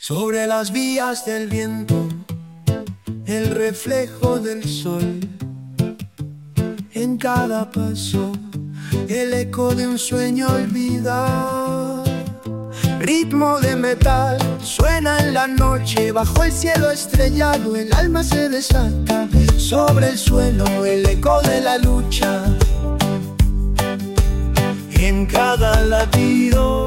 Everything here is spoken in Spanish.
Sobre las vías del viento, el reflejo del sol. En cada paso, el eco de un sueño olvidado. Ritmo de metal suena en la noche. Bajo el cielo estrellado el alma se desata. Sobre el suelo el eco de la lucha. En cada latido